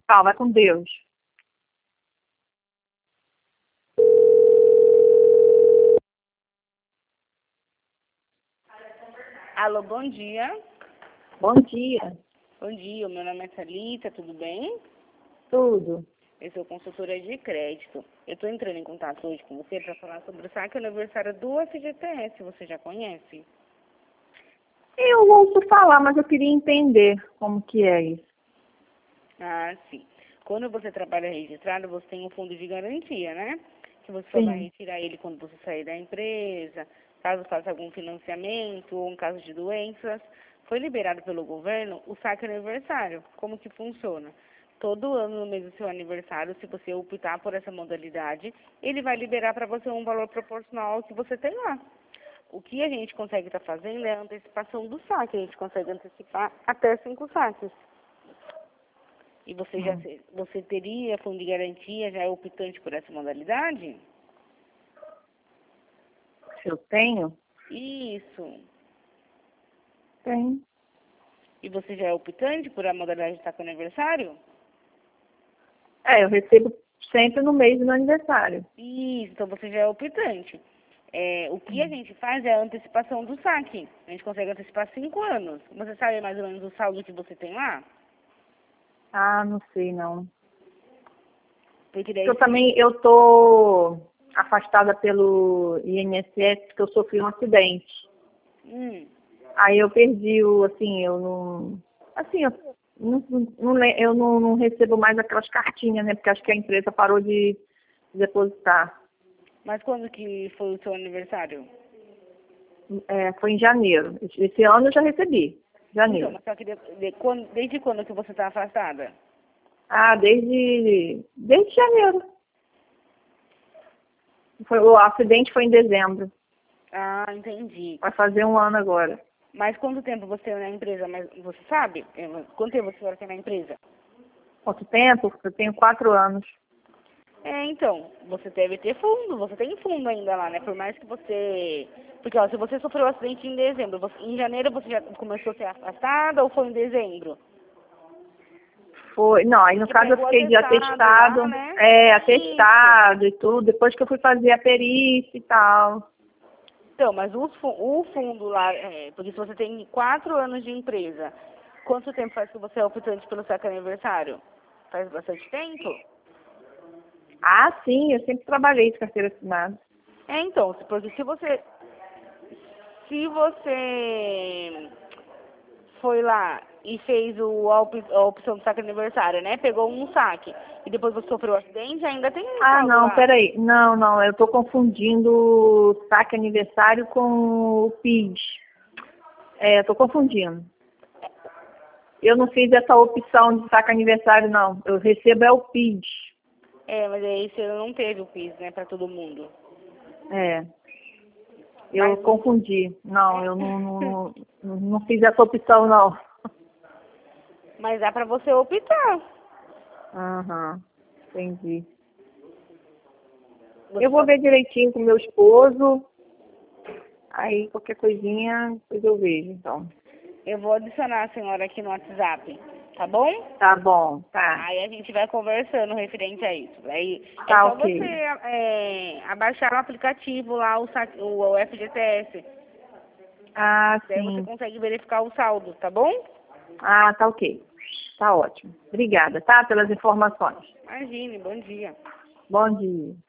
Tchau, vai com Deus. Alô, bom dia. Bom dia. Bom dia, o meu nome é Thalita, tudo bem? Tudo. Eu sou consultora de crédito. Eu estou entrando em contato hoje com você para falar sobre o saque aniversário do FGTS. Você já conhece? Eu ouço falar, mas eu queria entender como que é isso. Ah, sim. Quando você trabalha registrado, você tem um fundo de garantia, né? Que você só vai Sim. retirar ele quando você sair da empresa, caso faça algum financiamento ou em caso de doenças. Foi liberado pelo governo o saque aniversário. Como que funciona? Todo ano, no mês do seu aniversário, se você optar por essa modalidade, ele vai liberar para você um valor proporcional ao que você tem lá. O que a gente consegue estar fazendo é a antecipação do saque. A gente consegue antecipar até 5 saques. E você teria fundo de garantia, já é optante por essa modalidade? Se eu tenho? Isso. Tenho. E você já é optante por a modalidade de saque aniversário? Eu recebo sempre no mês do meu aniversário. Isso, então você já é optante. O que a gente faz é a antecipação do saque. A gente consegue antecipar 5 anos. Você sabe mais ou menos o saldo que você tem lá? Ah, não sei não. Porque daí Eu também, eu tô afastada pelo INSS porque eu sofri um acidente. Aí eu perdi o, assim, eu não... Assim, eu não recebo mais aquelas cartinhas, né? Porque acho que a empresa parou de depositar. Mas quando que foi o seu aniversário? Foi em janeiro. Esse ano eu já recebi. Então, Janeiro. mas só que desde quando que você está afastada? Ah, desde janeiro. O acidente foi em dezembro. Ah, entendi. Vai fazer um ano agora. Mas quanto tempo você tem na empresa? Mas você sabe? Quanto tempo você tem na empresa? Quanto tempo? Eu tenho 4 anos. Então, você deve ter fundo, você tem fundo ainda lá, né? Por mais que você... Porque, ó, se você sofreu um acidente em dezembro, em janeiro você já começou a ser afastada ou foi em dezembro? Foi, não, aí no Você caso eu pegou fiquei de atestado atestado, lá, né? atestado e tudo, depois que eu fui fazer a perícia e tal. Então, mas o fundo lá, porque se você tem 4 anos de empresa, quanto tempo faz que você é optante pelo saque aniversário? Faz bastante tempo? Ah, sim, eu sempre trabalhei de carteira assinada. Então, porque se você foi lá e fez a opção do saque aniversário, né? Pegou um saque e depois você sofreu um acidente, ainda tem um Ah, saldo não, lá. peraí. Não, eu tô confundindo o saque aniversário com o PIS. Eu tô confundindo. Eu não fiz essa opção de saque aniversário, não. Eu recebo o PIS. Mas aí você não teve o PIS, né, pra todo mundo. Eu Mas, confundi. Não, eu não fiz essa opção, não. mas dá pra você optar. Aham, entendi. Você Eu vou só- ver direitinho com meu esposo. Aí qualquer coisinha, depois eu vejo, então. Eu vou adicionar a senhora aqui no WhatsApp, tá bom? Tá bom, tá. Aí a gente vai conversando referente a isso. Aí é Tá só ok. você abaixar o aplicativo lá, o FGTS. Ah, Daí você sim. consegue verificar o saldo, tá bom? Ah, tá ok. Tá ótimo. Obrigada, tá? Pelas informações. Imagine, bom dia. Bom dia.